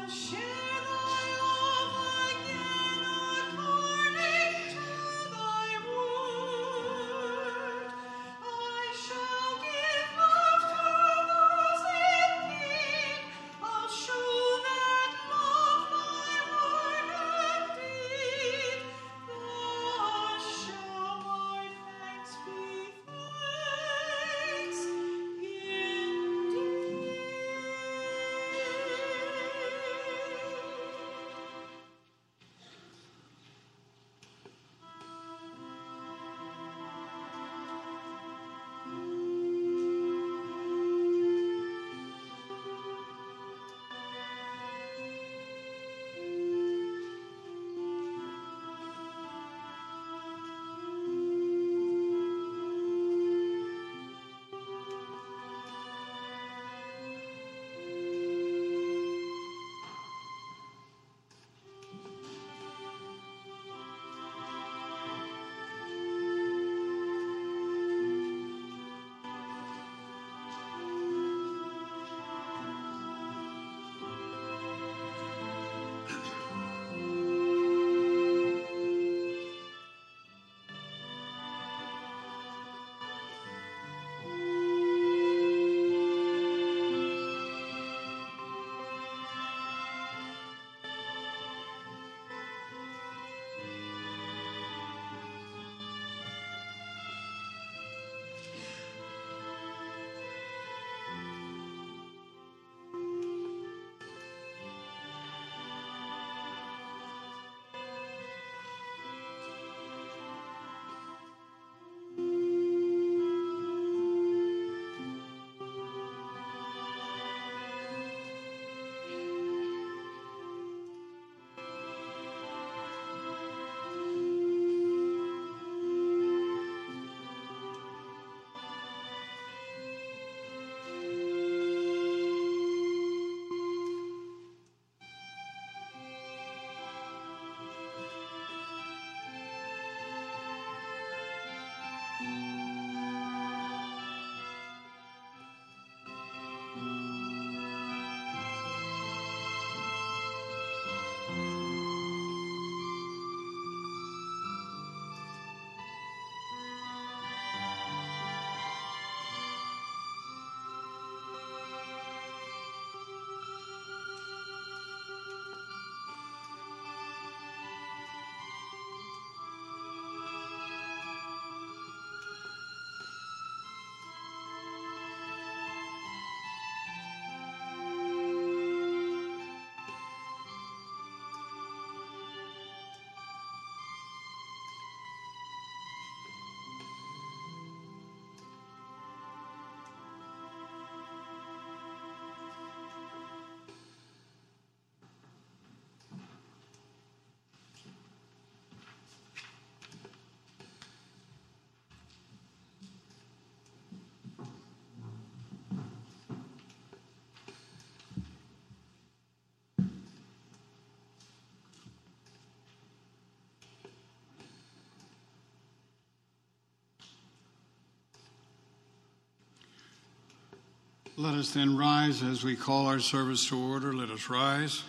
Let us then rise as we call our service to order. Let us rise.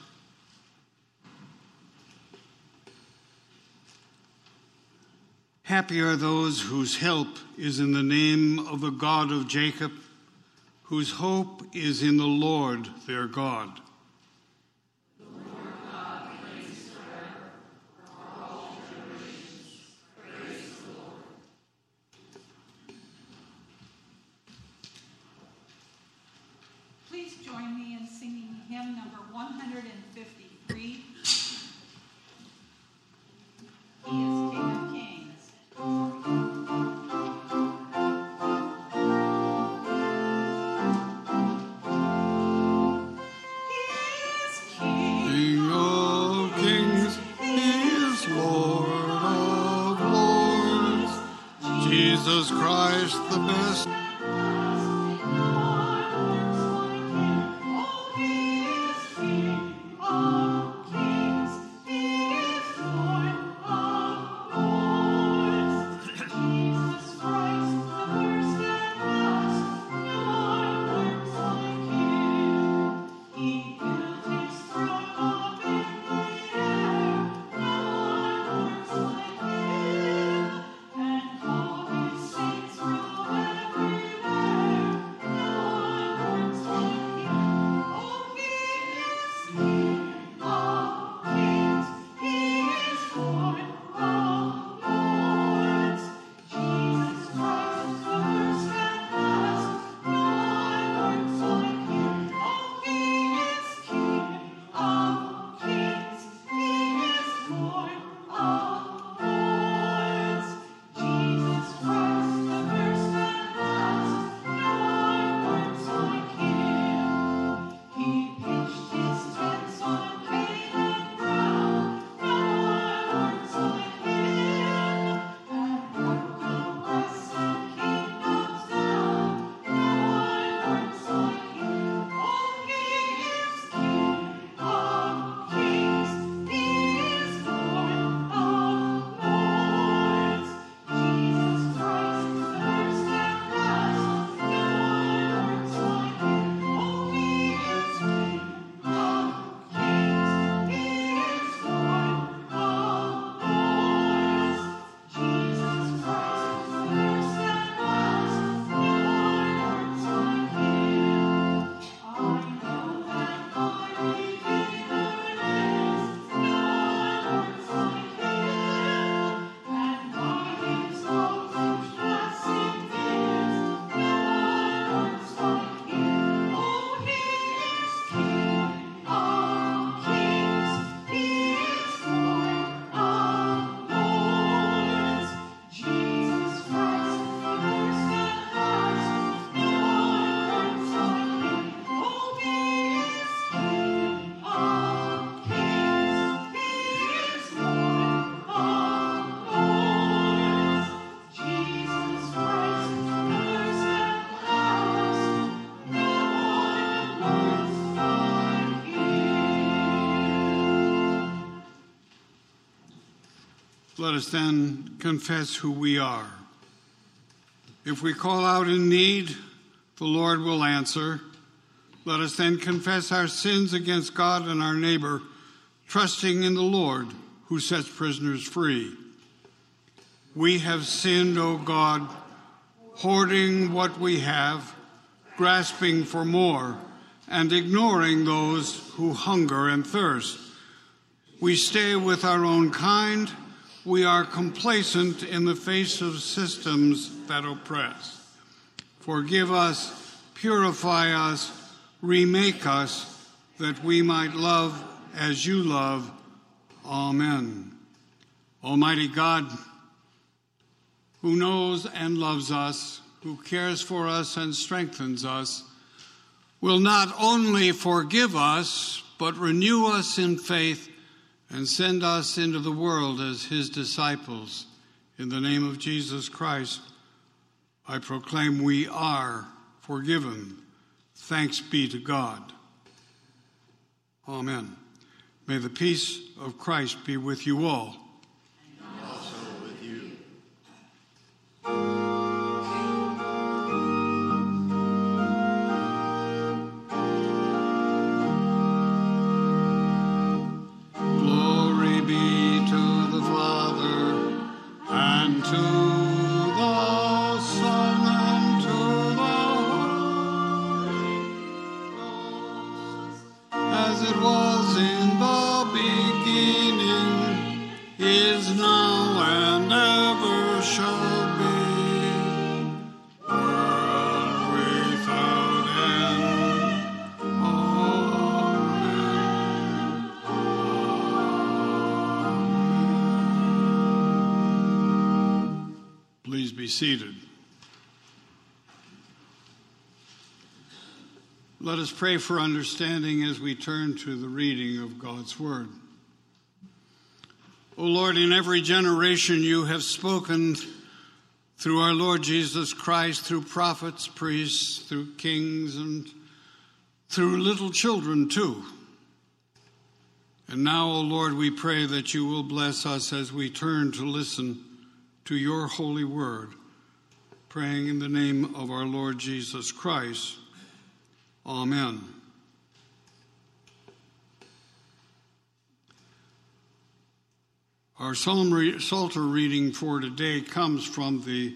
Happy are those whose help is in the name of the God of Jacob, whose hope is in the Lord their God. Please join me in singing hymn number 153. He is King of Kings. King of kings, he is Lord of lords, Jesus Christ the best. He built his throne Let us then confess who we are. If we call out in need, the Lord will answer. Let us then confess our sins against God and our neighbor, trusting in the Lord who sets prisoners free. We have sinned, O God, hoarding what we have, grasping for more, and ignoring those who hunger and thirst. We stay with our own kind. We are complacent in the face of systems that oppress. Forgive us, purify us, remake us, that we might love as you love. Amen. Almighty God, who knows and loves us, who cares for us and strengthens us, will not only forgive us, but renew us in faith and send us into the world as his disciples. In the name of Jesus Christ, I proclaim we are forgiven. Thanks be to God. Amen. May the peace of Christ be with you all. And also with you. Glory be to the Father, and to the Son, and to the Holy Ghost, as it was in the beginning, is now, and ever shall be, world without end. Amen. Please be seated. Let us pray for understanding as we turn to the reading of God's Word. O Lord, in every generation you have spoken through our Lord Jesus Christ, through prophets, priests, through kings, and through little children too. And now, O Lord, we pray that you will bless us as we turn to listen to your holy word, praying in the name of our Lord Jesus Christ. Amen. Our Psalter reading for today comes from the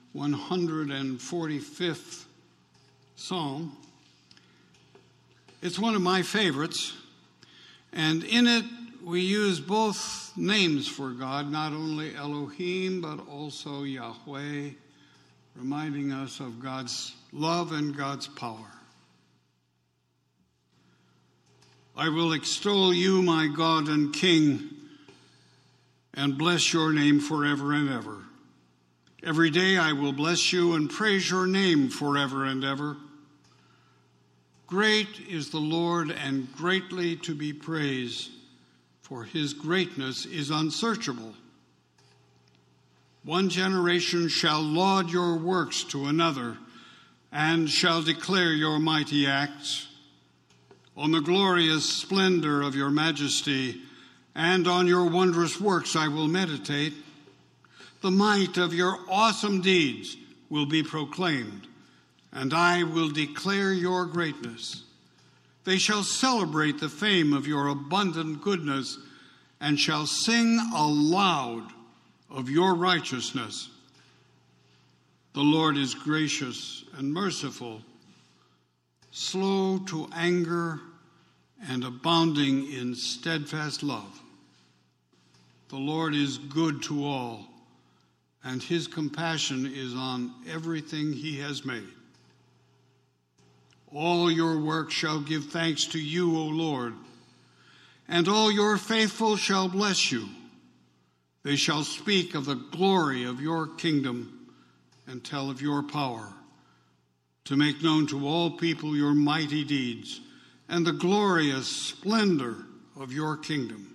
145th Psalm. It's one of my favorites, and in it we use both names for God, not only Elohim, but also Yahweh, reminding us of God's love and God's power. I will extol you, my God and King, and bless your name forever and ever. Every day I will bless you and praise your name forever and ever. Great is the Lord and greatly to be praised, for his greatness is unsearchable. One generation shall laud your works to another, and shall declare your mighty acts. On the glorious splendor of your majesty, and on your wondrous works I will meditate. The might of your awesome deeds will be proclaimed, and I will declare your greatness. They shall celebrate the fame of your abundant goodness, and shall sing aloud of your righteousness. The Lord is gracious and merciful, slow to anger, and abounding in steadfast love. The Lord is good to all, and his compassion is on everything he has made. All your works shall give thanks to you, O Lord, and all your faithful shall bless you. They shall speak of the glory of your kingdom and tell of your power, to make known to all people your mighty deeds and the glorious splendor of your kingdom.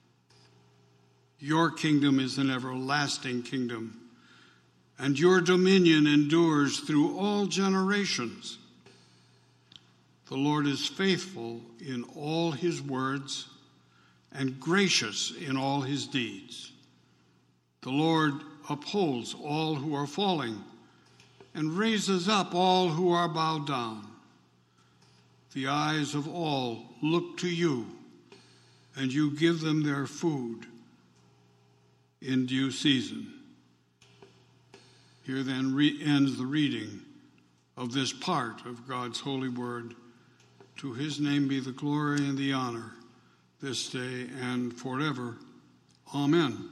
Your kingdom is an everlasting kingdom, and your dominion endures through all generations. The Lord is faithful in all his words and gracious in all his deeds. The Lord upholds all who are falling and raises up all who are bowed down. The eyes of all look to you, and you give them their food in due season. Here then ends the reading of this part of God's holy word. To his name be the glory and the honor this day and forever. Amen.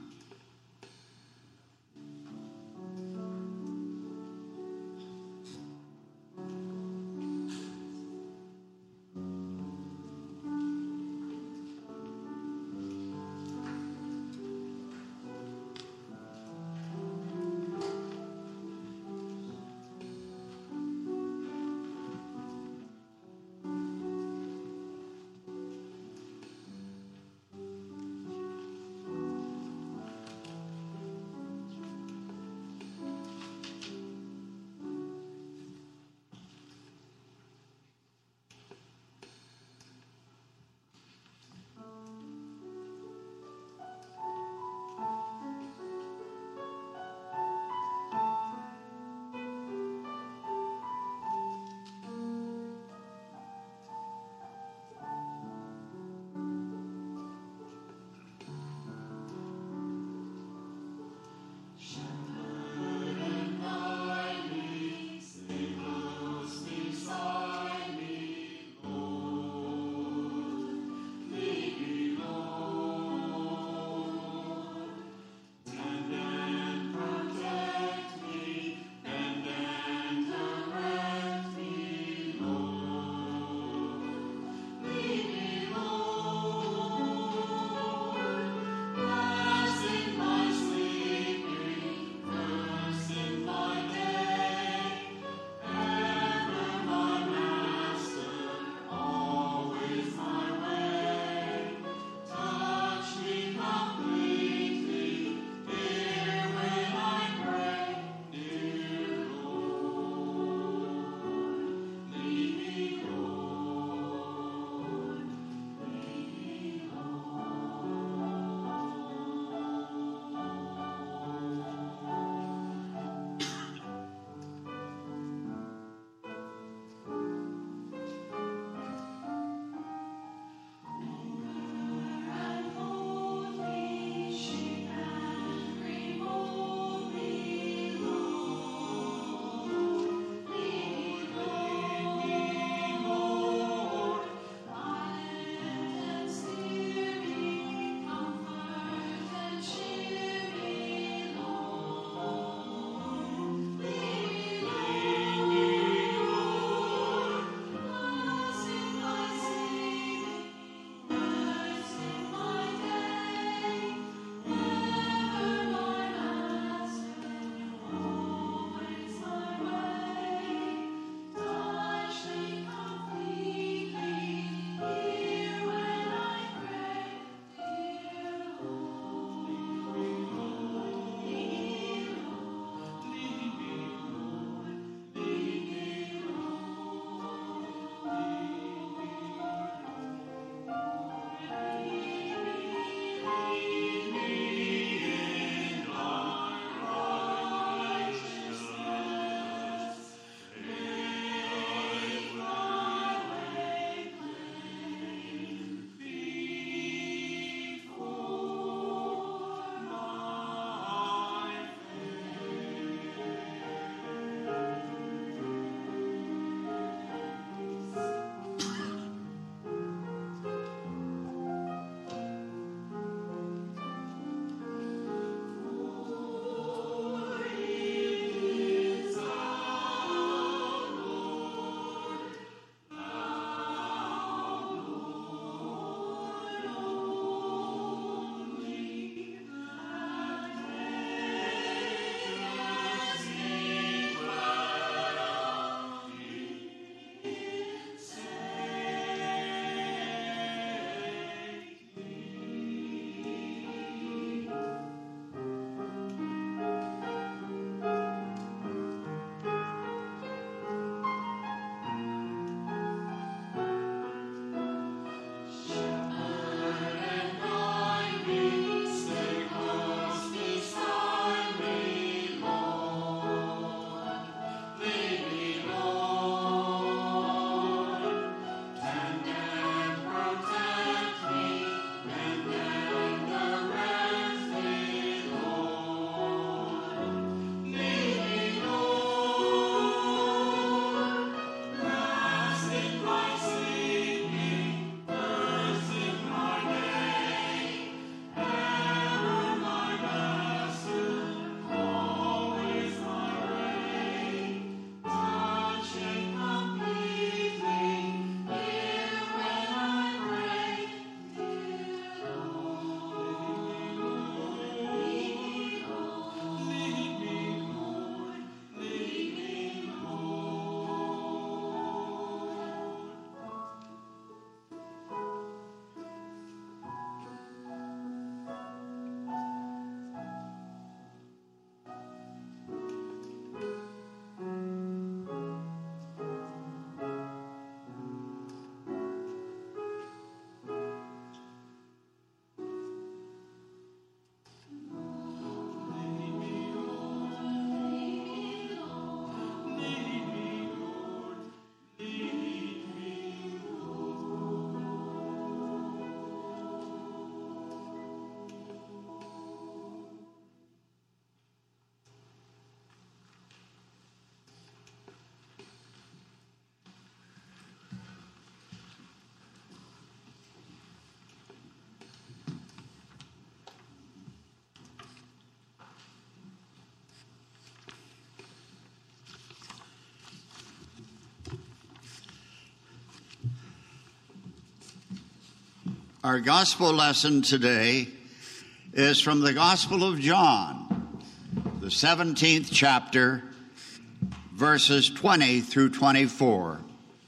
Our gospel lesson today is from the Gospel of John, the 17th chapter, verses 20 through 24.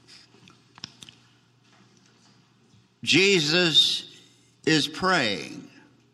Jesus is praying.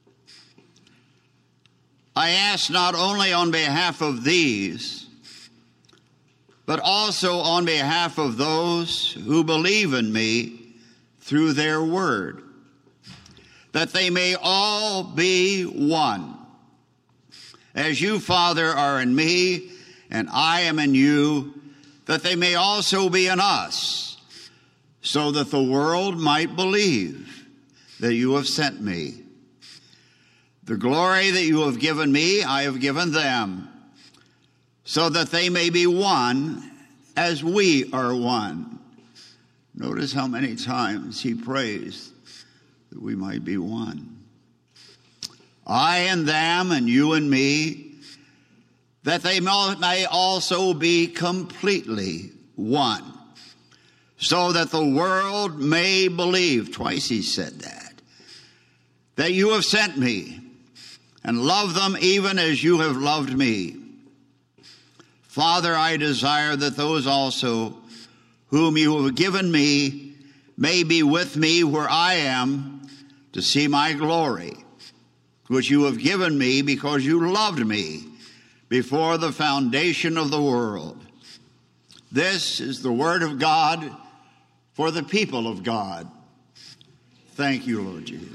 I ask not only on behalf of these, but also on behalf of those who believe in me through their word, that they may all be one. As you, Father, are in me, and I am in you, that they may also be in us, so that the world might believe that you have sent me. The glory that you have given me, I have given them, so that they may be one as we are one. Notice how many times he prays that we might be one. I and them, and you and me, that they may also be completely one, so that the world may believe, twice he said that you have sent me, and love them even as you have loved me. Father, I desire that those also whom you have given me may be with me where I am, to see my glory, which you have given me because you loved me before the foundation of the world. This is the word of God for the people of God. Thank you, Lord Jesus.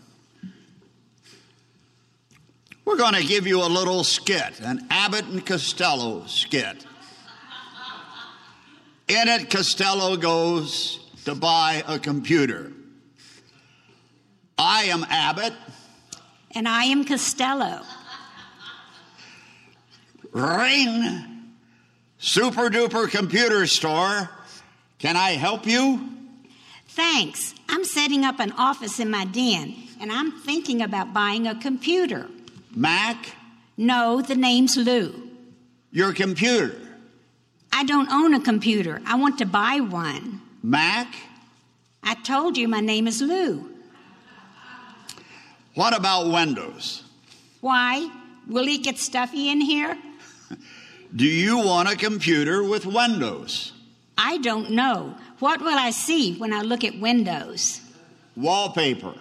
We're going to give you a little skit, an Abbott and Costello skit. In it, Costello goes to buy a computer. I am Abbott. And I am Costello. Ring. Super duper computer store. Can I help you? Thanks. I'm setting up an office in my den, and I'm thinking about buying a computer. Mac? No, the name's Lou. Your computer? I don't own a computer. I want to buy one. Mac? I told you my name is Lou. What about Windows? Why? Will it get stuffy in here? Do you want a computer with Windows? I don't know. What will I see when I look at Windows? Wallpaper.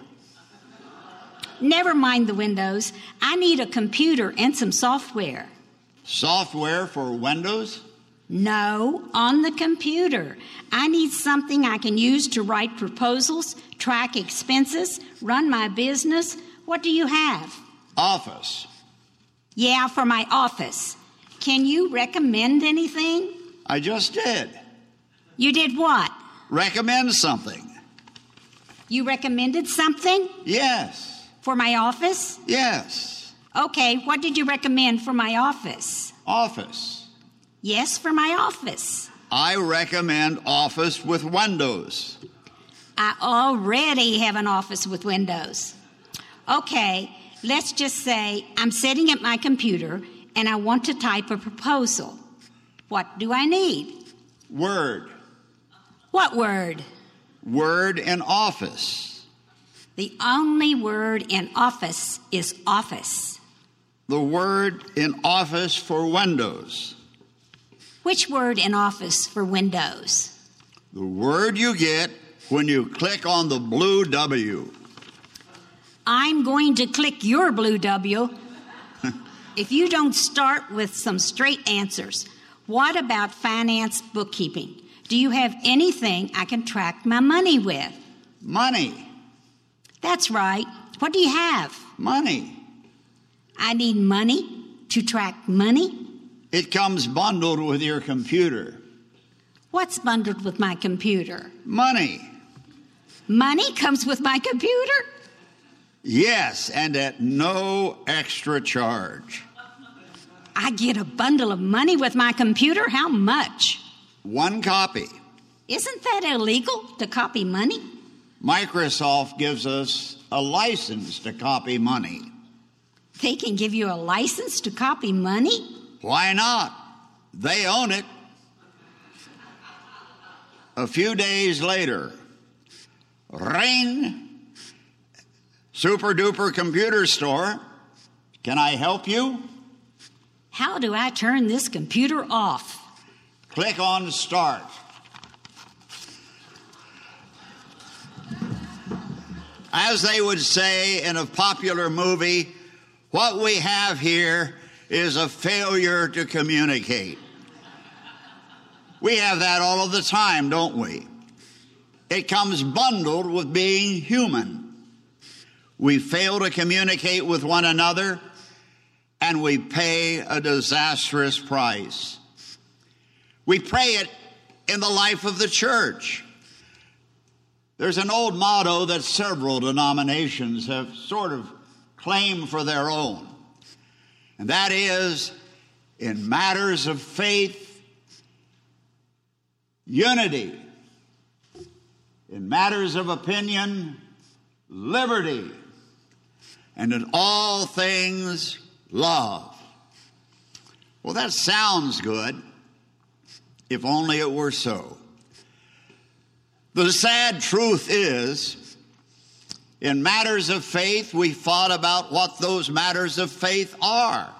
Never mind the Windows. I need a computer and some software. Software for Windows? No, on the computer. I need something I can use to write proposals, track expenses, run my business. What do you have? Office. Yeah, for my office. Can you recommend anything? I just did. You did what? Recommend something. You recommended something? Yes. For my office? Yes. Okay, what did you recommend for my office? Office. Yes, for my office. I recommend Office with Windows. I already have an office with Windows. Okay, let's just say I'm sitting at my computer and I want to type a proposal. What do I need? Word. What word? Word in Office. The only word in Office is office. The word in Office for Windows. Which word in Office for Windows? The word you get when you click on the blue W. I'm going to click your blue W. If you don't start with some straight answers, what about finance bookkeeping? Do you have anything I can track my money with? Money. That's right. What do you have? Money. I need money to track money. It comes bundled with your computer. What's bundled with my computer? Money. Money comes with my computer? Yes, and at no extra charge. I get a bundle of money with my computer? How much? 1 copy. Isn't that illegal to copy money? Microsoft gives us a license to copy money. They can give you a license to copy money? Why not? They own it. A few days later, ring. Super Duper Computer Store. Can I help you? How do I turn this computer off? Click on Start. As they would say in a popular movie, what we have here is a failure to communicate. We have that all of the time, don't we? It comes bundled with being human. We fail to communicate with one another, and we pay a disastrous price. We pay it in the life of the church. There's an old motto that several denominations have sort of claimed for their own, and that is, in matters of faith, unity. In matters of opinion, liberty. And in all things, love. Well, that sounds good, if only it were so. The sad truth is, in matters of faith, we thought about what those matters of faith are.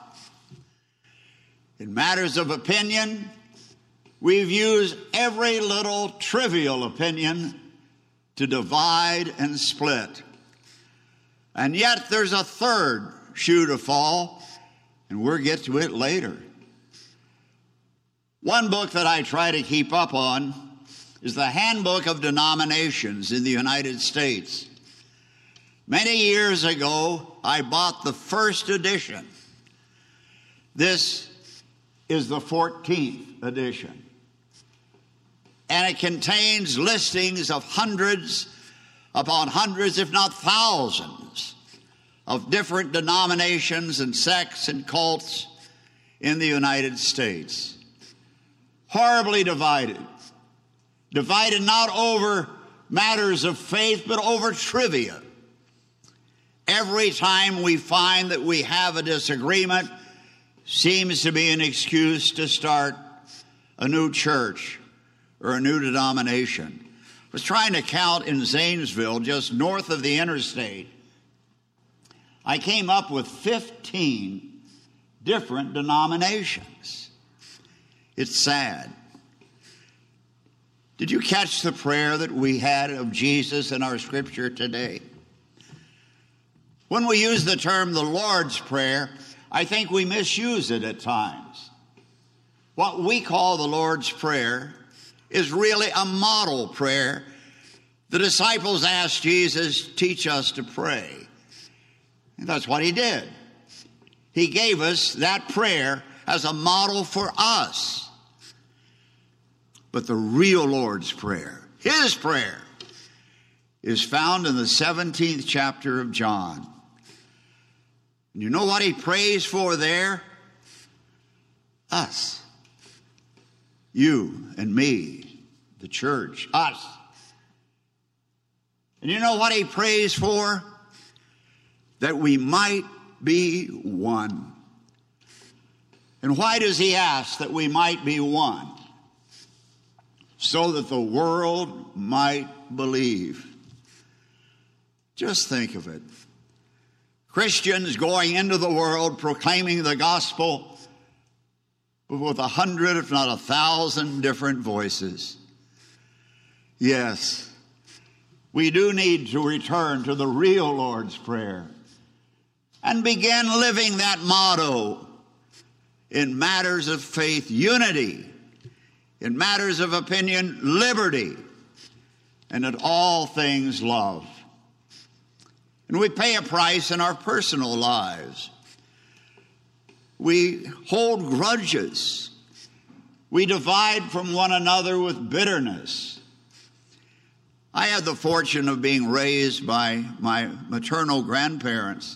In matters of opinion, we've used every little trivial opinion to divide and split. And yet there's a third shoe to fall, and we'll get to it later. One book that I try to keep up on is the Handbook of Denominations in the United States. Many years ago, I bought the first edition. This is the 14th edition. And it contains listings of hundreds upon hundreds, if not thousands, of different denominations and sects and cults in the United States. Horribly divided. Divided not over matters of faith, but over trivia. Every time we find that we have a disagreement, seems to be an excuse to start a new church or a new denomination. I was trying to count in Zanesville, just north of the interstate. I came up with 15 different denominations. It's sad. Did you catch the prayer that we had of Jesus in our scripture today? When we use the term the Lord's Prayer, I think we misuse it at times. What we call the Lord's Prayer is really a model prayer. The disciples asked Jesus, teach us to pray. And that's what he did. He gave us that prayer as a model for us. But the real Lord's Prayer, his prayer, is found in the 17th chapter of John. And you know what he prays for there? Us. You and me, the church, us. And you know what he prays for? That we might be one. And why does he ask that we might be one? So that the world might believe. Just think of it. Christians going into the world proclaiming the gospel with 100, if not 1,000 different voices. Yes, we do need to return to the real Lord's Prayer and begin living that motto in matters of faith, unity, in matters of opinion, liberty, and in all things, love. And we pay a price in our personal lives. We hold grudges. We divide from one another with bitterness. I had the fortune of being raised by my maternal grandparents,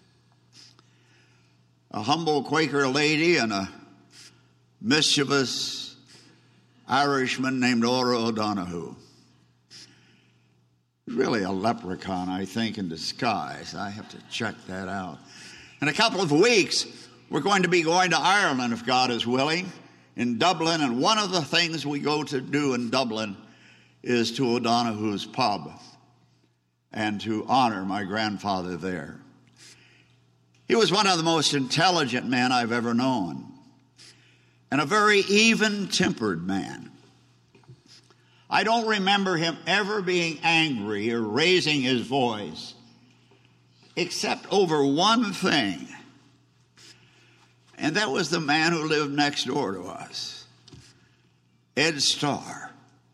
a humble Quaker lady and a mischievous Irishman named Ora O'Donoghue. Really a leprechaun, I think, in disguise. I have to check that out. In a couple of weeks, we're going to be going to Ireland, if God is willing, in Dublin. And one of the things we go to do in Dublin is to O'Donoghue's pub. and to honor my grandfather there. He was one of the most intelligent men I've ever known, and a very even-tempered man. I don't remember him ever being angry or raising his voice, except over one thing, and that was the man who lived next door to us, Ed Starr.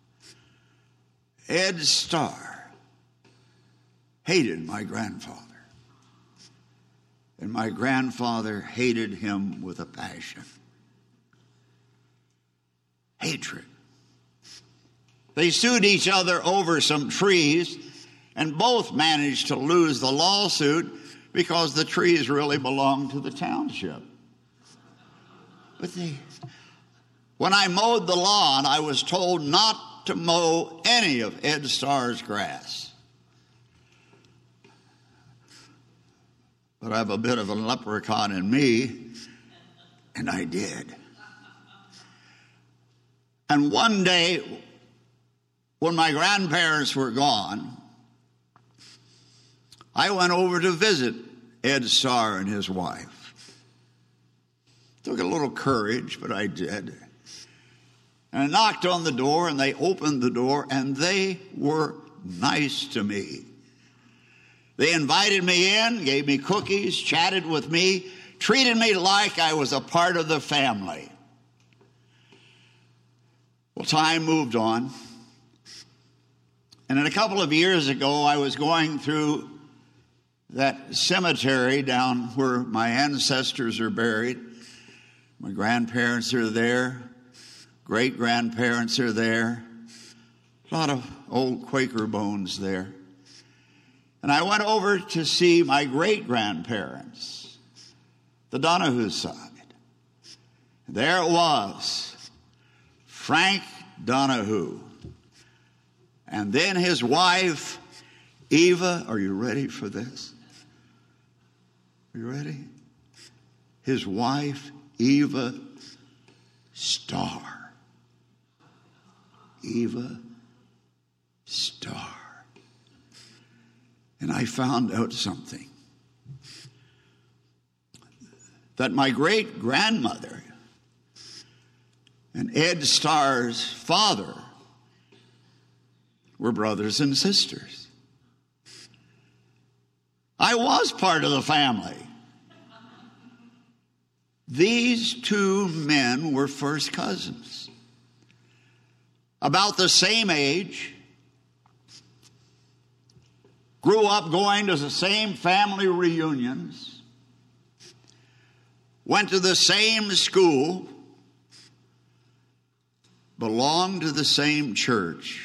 Ed Starr hated my grandfather, and my grandfather hated him with a passion. Hatred. They sued each other over some trees, and both managed to lose the lawsuit because the trees really belonged to the township. But when I mowed the lawn, I was told not to mow any of Ed Starr's grass. But I have a bit of a leprechaun in me, and I did. And one day, when my grandparents were gone, I went over to visit Ed Starr and his wife. Took a little courage, but I did. And I knocked on the door, and they opened the door, and they were nice to me. They invited me in, gave me cookies, chatted with me, treated me like I was a part of the family. Well, time moved on. And a couple of years ago, I was going through that cemetery down where my ancestors are buried. My grandparents are there. Great-grandparents are there. A lot of old Quaker bones there. And I went over to see my great-grandparents, the Donahue side. There it was, Frank Donahue. And then his wife, Eva. Are you ready for this? Are you ready? His wife, Eva Starr. Eva Starr. And I found out something. That my great-grandmother and Ed Starr's father were brothers and sisters. I was part of the family. These two men were first cousins, about the same age, grew up going to the same family reunions, went to the same school, belonged to the same church,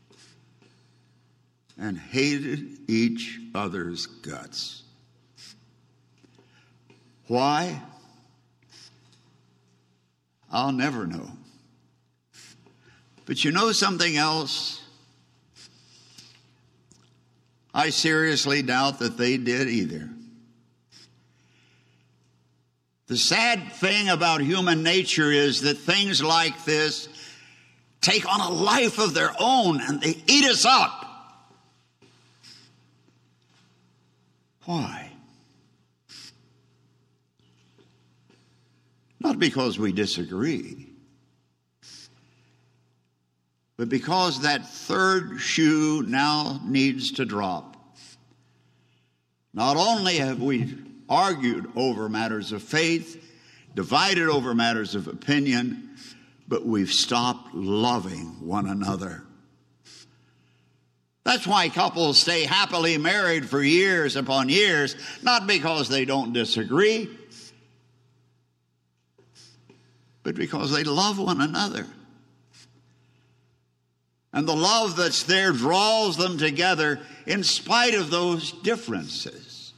and hated each other's guts. Why? I'll never know. But you know something else? I seriously doubt that they did either. The sad thing about human nature is that things like this take on a life of their own and they eat us up. Why? Not because we disagree, but because that third shoe now needs to drop. Not only have we argued over matters of faith, divided over matters of opinion, but we've stopped loving one another. That's why couples stay happily married for years upon years, not because they don't disagree, but because they love one another. And the love that's there draws them together in spite of those differences.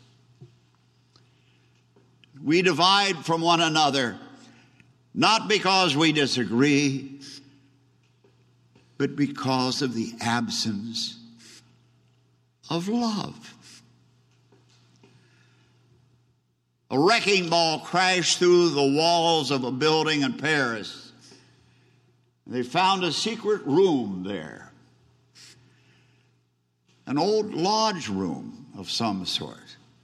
We divide from one another, not because we disagree, but because of the absence of love. A wrecking ball crashed through the walls of a building in Paris. They found a secret room there. an old lodge room of some sort.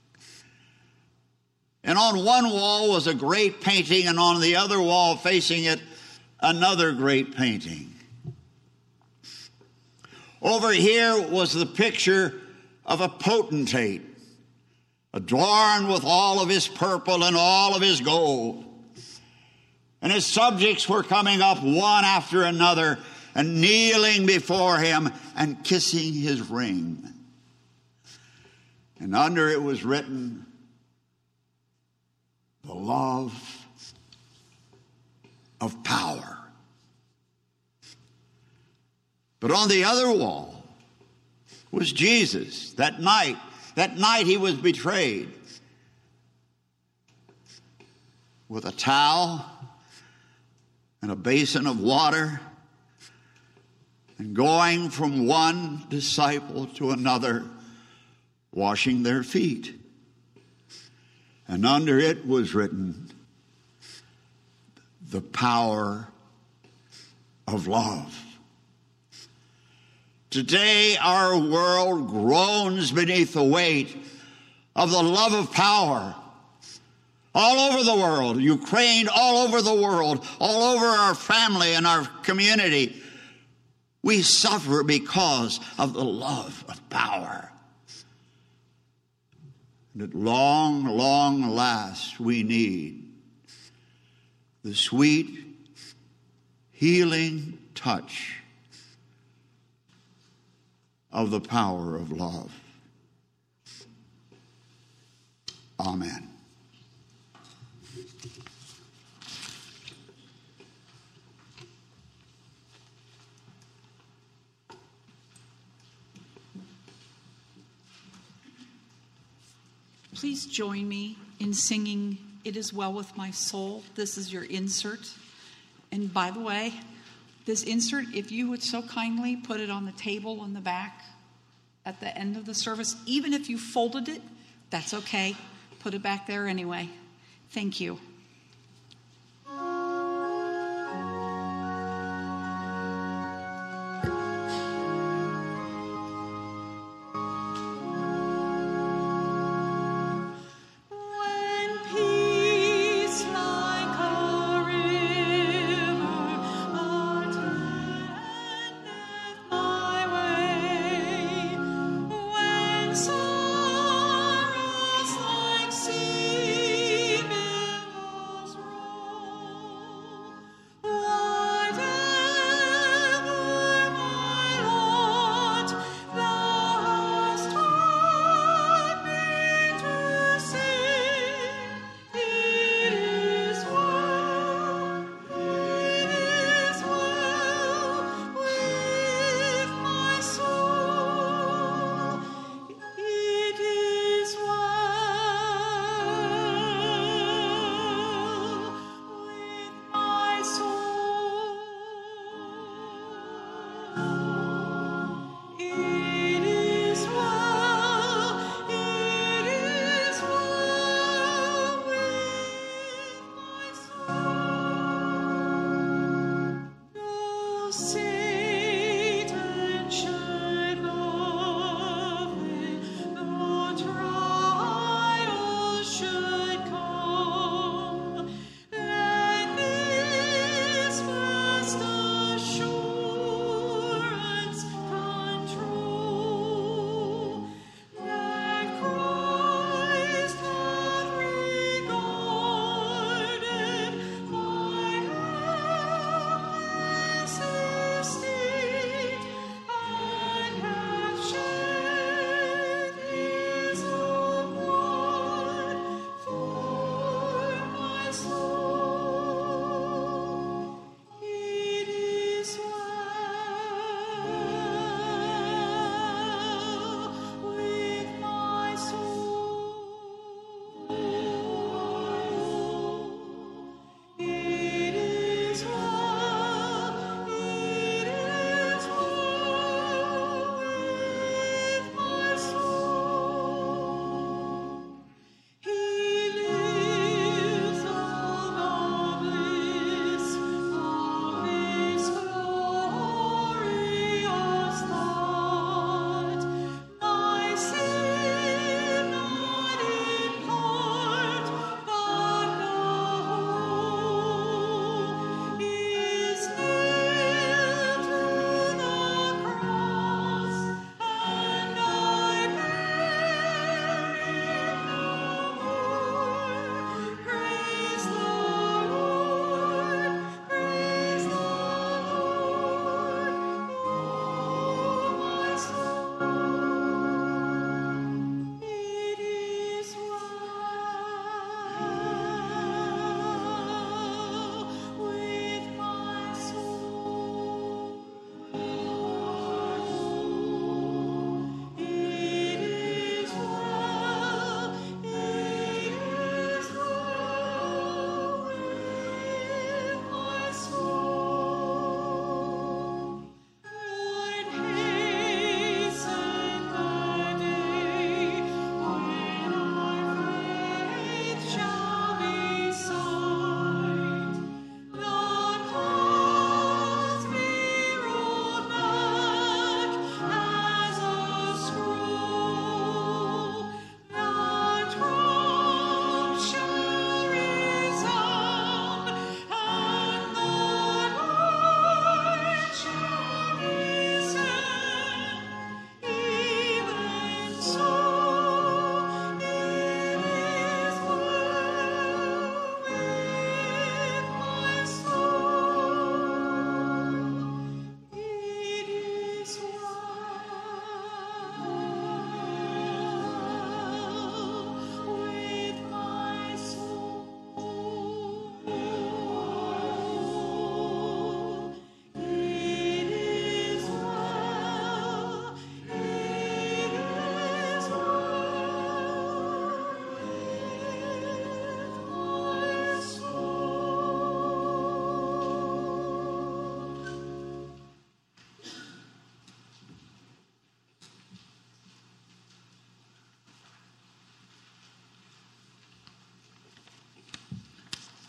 And on one wall was a great painting, and on the other wall facing it, another great painting. Over here was the picture of a potentate, adorned with all of his purple and all of his gold. And his subjects were coming up one after another and kneeling before him and kissing his ring. And under it was written, the love of power. But on the other wall was Jesus. That night he was betrayed, with a towel and a basin of water, and going from one disciple to another, washing their feet. And under it was written, the power of love. Today, our world groans beneath the weight of the love of power. All over the world, Ukraine, all over the world, all over our family and our community, we suffer because of the love of power. And at long, long last, we need the sweet, healing touch of the power of love. Amen. Please join me in singing It Is Well With My Soul. This is your insert. And by the way, this insert, if you would so kindly put it on the table in the back at the end of the service, even if you folded it, that's okay. Put it back there anyway. Thank you. Sorrows like sea billows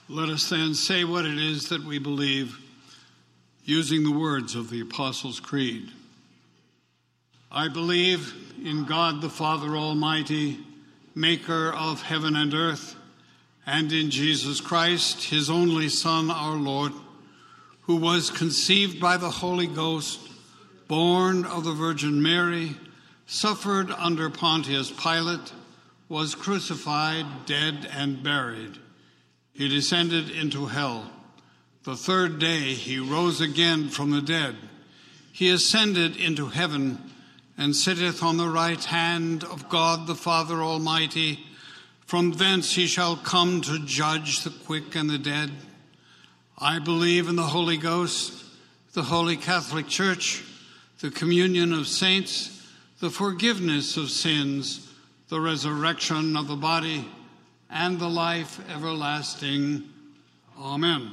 Let us then say what it is that we believe, using the words of the Apostles' Creed. I believe in God the Father Almighty, maker of heaven and earth, and in Jesus Christ, his only Son, our Lord, who was conceived by the Holy Ghost, born of the Virgin Mary, suffered under Pontius Pilate, was crucified, dead, and buried. He descended into hell. The third day he rose again from the dead. He ascended into heaven and sitteth on the right hand of God the Father Almighty. From thence he shall come to judge the quick and the dead. I believe in the Holy Ghost, the Holy Catholic Church, the communion of saints, the forgiveness of sins, the resurrection of the body, and the life everlasting. Amen.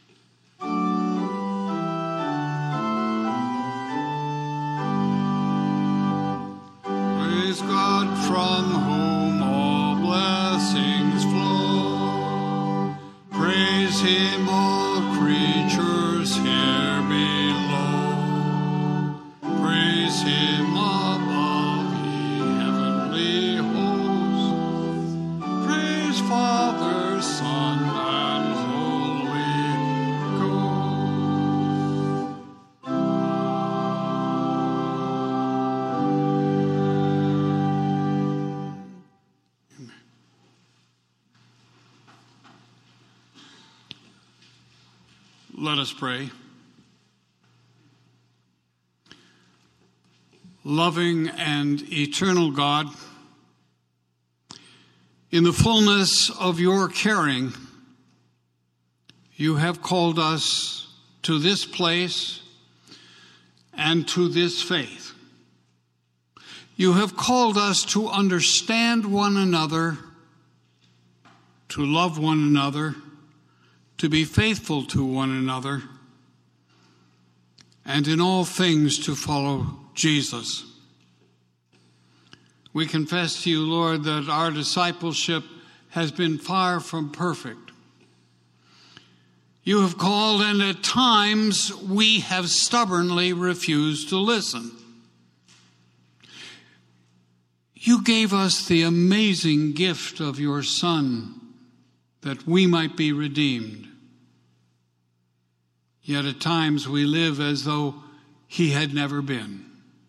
Praise God, from whom all blessings flow. Praise him, all creatures here below. Praise him above, ye heavenly hosts. Praise Father, Son, and Holy Ghost. Let us pray. Loving and eternal God, in the fullness of your caring, you have called us to this place and to this faith. You have called us to understand one another, to love one another, to be faithful to one another, and in all things to follow Jesus. We confess to you, Lord, that our discipleship has been far from perfect. You have called, and at times we have stubbornly refused to listen. You gave us the amazing gift of your Son that we might be redeemed. Yet at times we live as though he had never been.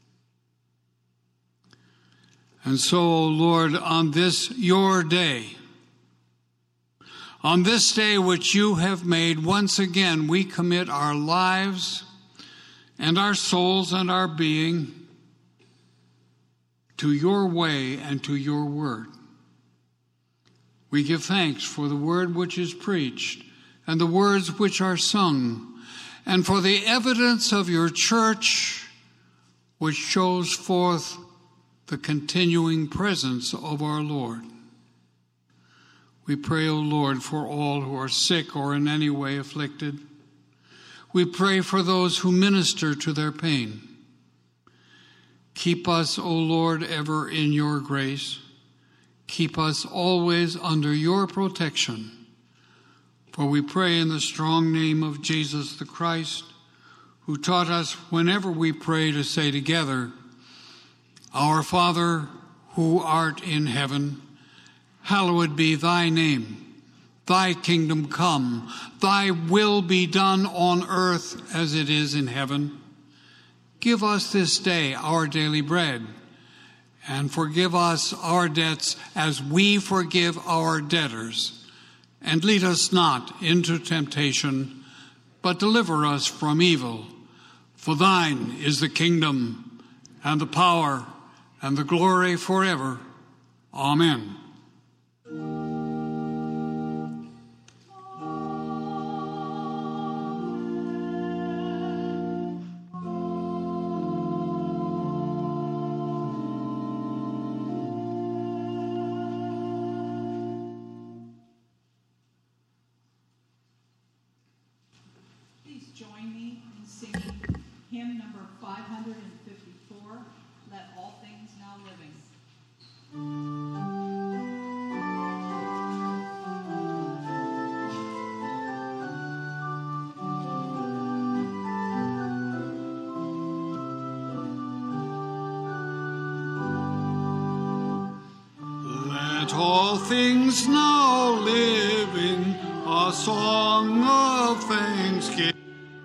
And so, O Lord, on this your day, on this day which you have made, once again we commit our lives and our souls and our being to your way and to your word. We give thanks for the word which is preached and the words which are sung, and for the evidence of your church which shows forth the continuing presence of our Lord. We pray, O Lord, for all who are sick or in any way afflicted. We pray for those who minister to their pain. Keep us, O Lord, ever in your grace. Keep us always under your protection. For we pray in the strong name of Jesus the Christ, who taught us whenever we pray to say together, Our Father, who art in heaven, hallowed be thy name. Thy kingdom come, thy will be done on earth as it is in heaven. Give us this day our daily bread, and forgive us our debts as we forgive our debtors. And lead us not into temptation, but deliver us from evil. For thine is the kingdom, and the power, and the glory forever. Amen. Please join me in singing hymn number 554, Let All Things Now Living. let all things now living a song of thanksgiving.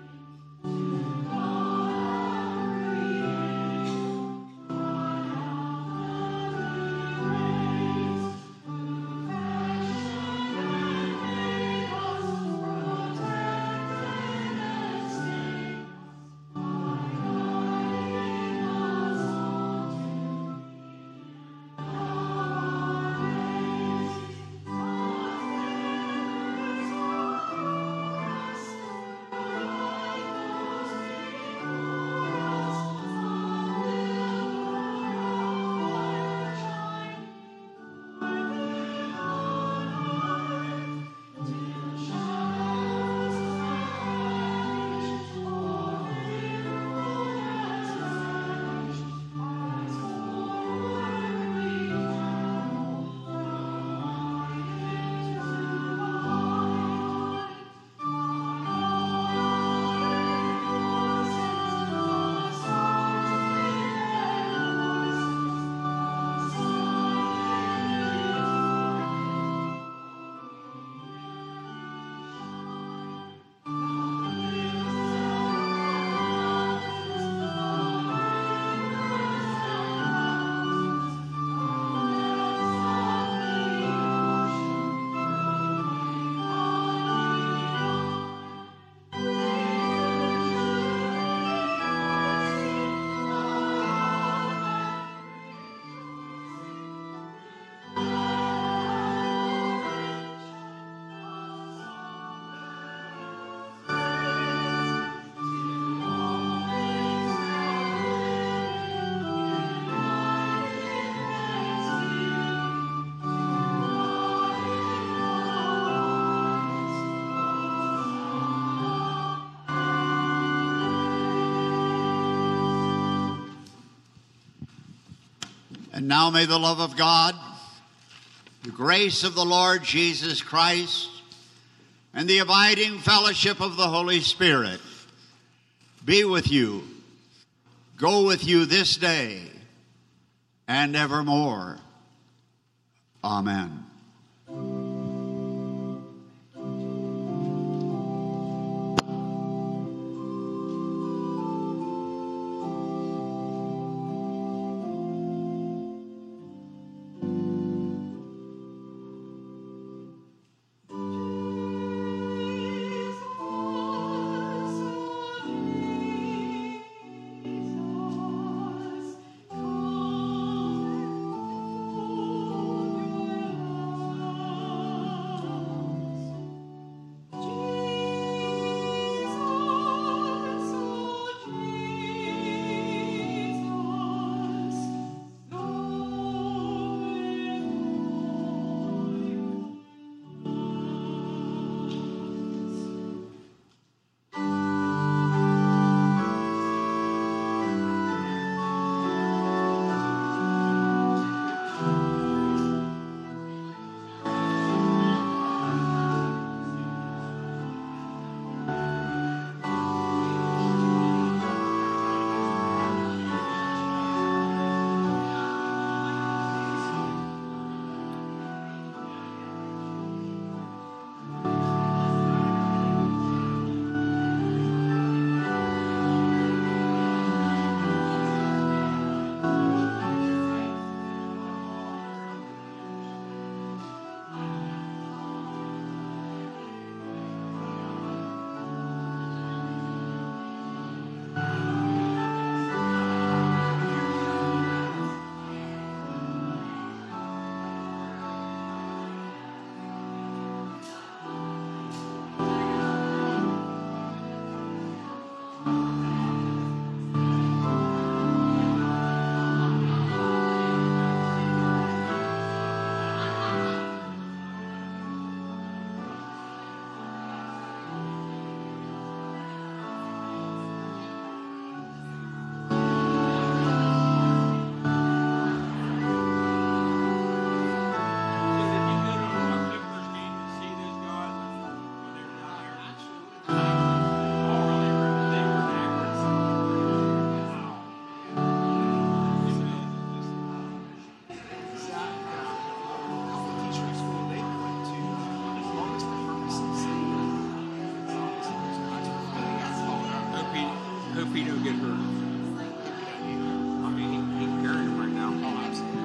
And now may the love of God, the grace of the Lord Jesus Christ, and the abiding fellowship of the Holy Spirit be with you, go with you this day and evermore. Amen. Pete will get hurt. I mean, he can carry him right now. Oh, absolutely.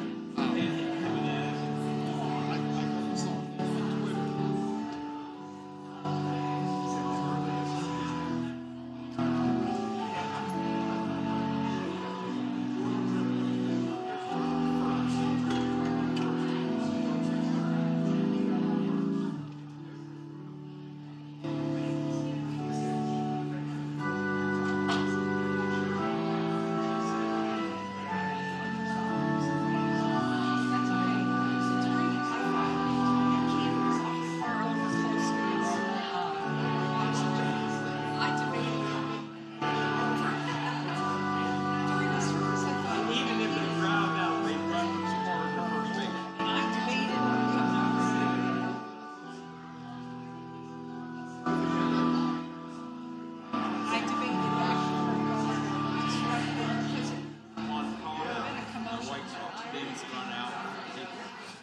Even if it's drowned out, they run some more in the first base. I debated on coming over. I debated actually because it On par, the White Sox didn't run out.